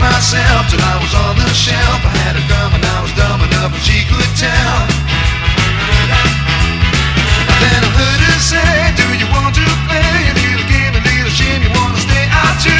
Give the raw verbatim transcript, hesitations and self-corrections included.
myself till I was on the shelf. I had her come and I was dumb enough and she could tell. Then I heard her say, do you want to go?